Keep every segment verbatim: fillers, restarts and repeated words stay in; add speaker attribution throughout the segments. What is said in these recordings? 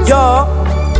Speaker 1: Yo,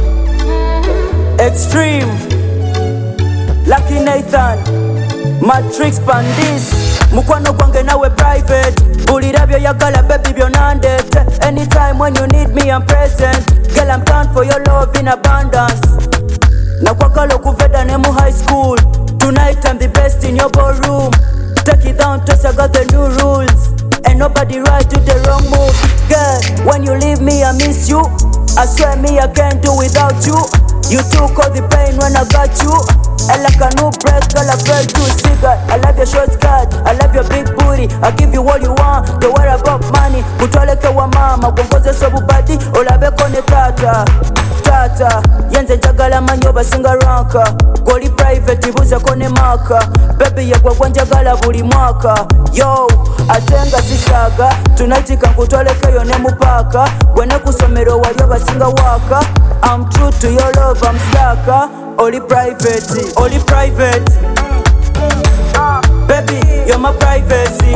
Speaker 1: Extreme, Lucky Nathan, Matrix Pandis, mukwano gwange nawe private. Bulira byo yagala baby byonandete. Anytime when you need me I'm present. Girl I'm down for your love in abundance. Nakwagala okuveda ne mu high school. Tonight I'm the best in your ballroom. Take it down, toss, I got the new rules. And nobody right to the wrong move. Girl, when you leave me I miss you. I swear me I can't do without you. You took all the pain when I got you. And like a new breath, girl I felt you cigarette. I love your short skirt, I love your big booty. I give you all you want, don't worry about money. Kutwaleke wa mama, gongoze sobu badi. Olabe kone tata, tata. Yenze njagala manyo basinga ranka. Goli private, ibuze kone maka. Baby yagwa gwa njagala buli mwaka. Yo, atenga sisaga. Tonight kankutwaleke yone mupaka. Gwene kusomero walio basinga waka. I'm true to your love, I'm stuck. Only private, only private. uh, Baby, you're my privacy.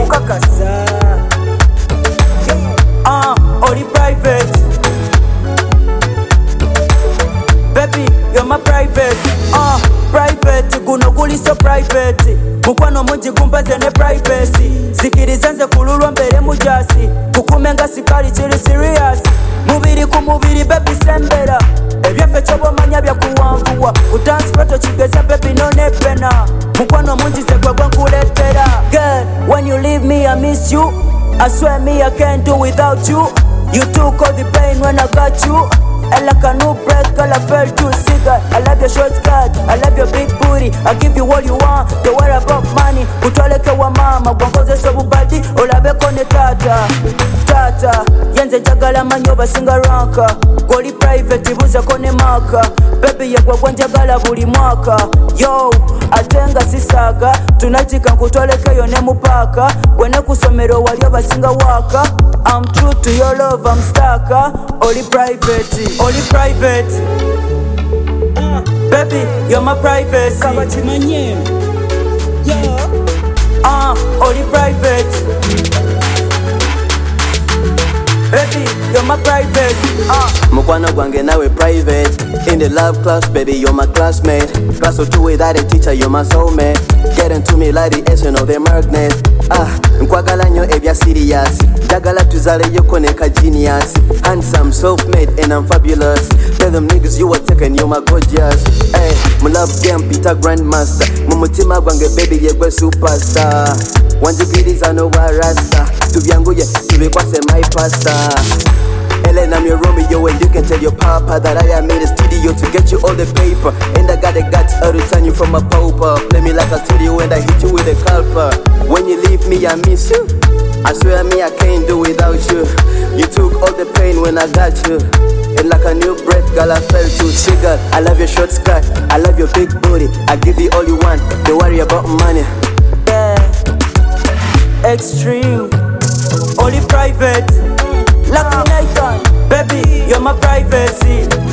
Speaker 1: uh, Only private. Baby, you're my privacy. uh, Private, guno guli so private. Mukwano munji kumbaze ne privacy. Sikirizenze kululwa mbere mujasi. Kukumenga sikali chiri serious. Mubiri ku mubiri baby sembera. Ebyefe chobo manya bya kuwanvuwa. Udance photo chigeza baby no nepena. Mukwano munji zegwa gwa kuletera. Girl, when you leave me I miss you. I swear me I can't do without you. You took all the pain when I got you. And like a new breath, girl I felt you cigarette. I love your short skirt, I love your big booty. I give you all you want, don't worry about money. Kutwaleke wa mama, gwangoze sobu badi. Olabe kone tata, tata. Yenze njagala manyo basinga ranka. Goli private, ibuze kone maka. Baby yagwa gwa njagala buli mwaka. Yo, atenga sisaga. Tonight kankutwaleke yone mupaka. Gwene kusomero walio basinga waka. I'm true to your love, I'm stuck. Only private, only private. uh, Baby, you're my privacy. uh, Only private. Baby, you're my privacy. uh.
Speaker 2: Mukwano gwange nawe private. In the love class, baby, you're my classmate. Class of two without a teacher, you're my soulmate. Getting to me like the essence of the magnet. Ah, nkwagala nyo ebya serious. Jagala tuzale yoko neka genius. Handsome, self-made, and I'm fabulous. Tell them niggas you are taken, you're my gorgeous. Hey, my love game, Peter Grandmaster. Mumutima gwange baby, yegwe superstar. Wanjugiriza no warasta. Tubyangu ye, tubikwase my pasta. Ellen, I'm your Romeo, and you can tell your papa that I am in the studio to get you all the paper. And I got the guts to return you from a pauper. Play me like a studio and I hit you with a culper. When you leave me, I miss you. I swear me, I can't do without you. You took all the pain when I got you. And like a new breath, girl, I felt you. Sugar, I love your short skirt, I love your big booty. I give you all you want, don't worry about money.
Speaker 1: Yeah, Extreme, only private. Lucky Nathan, baby, you're my privacy.